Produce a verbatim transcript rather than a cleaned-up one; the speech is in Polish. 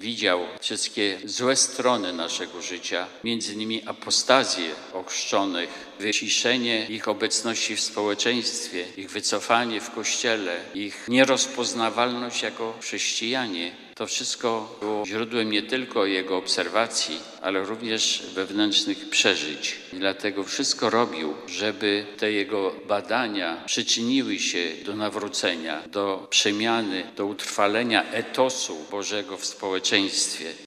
widział wszystkie złe strony naszego życia, między innymi apostazję ochrzczonych, wyciszenie ich obecności w społeczeństwie, ich wycofanie w Kościele, ich nierozpoznawalność jako chrześcijanie. To wszystko było źródłem nie tylko jego obserwacji, ale również wewnętrznych przeżyć. I dlatego wszystko robił, żeby te jego badania przyczyniły się do nawrócenia, do przemiany, do utrwalenia etosu Bożego w społeczeństwie.